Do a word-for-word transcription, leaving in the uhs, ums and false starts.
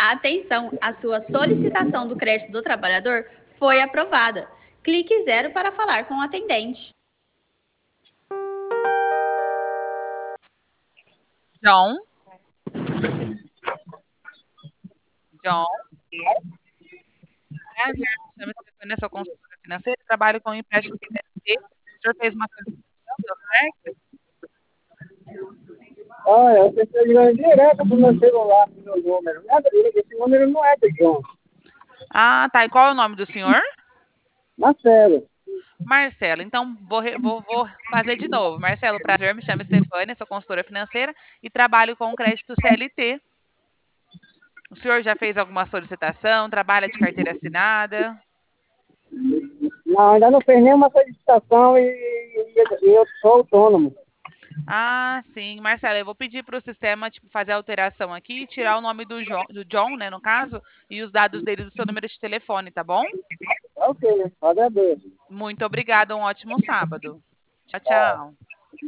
Atenção, a sua solicitação do crédito do trabalhador foi aprovada. Clique zero para falar com o atendente. John? John? Prazer, me chamo Stefania, sou consultora financeira, trabalho com empréstimo C L T. O senhor fez uma solicitação, deu certo? Olha, eu estou ligando direto pro meu celular, pro meu número. Nada disso, esse número não é do João. Ah, tá. E qual é o nome do senhor? Marcelo. Marcelo. Então, vou, re- vou, vou fazer de novo. Marcelo, prazer, me chamo Stefania, sou consultora financeira e trabalho com crédito C L T. O senhor já fez alguma solicitação? Trabalha de carteira assinada? Não, ainda não fez nenhuma solicitação e, e- e eu sou autônomo. Ah, sim. Marcelo, eu vou pedir para o sistema tipo, fazer a alteração aqui e tirar o nome do, Jo- do John, né, no caso, e os dados dele do seu número de telefone, tá bom? Ok, agradeço. Muito obrigada, um ótimo sábado. Tchau, tchau.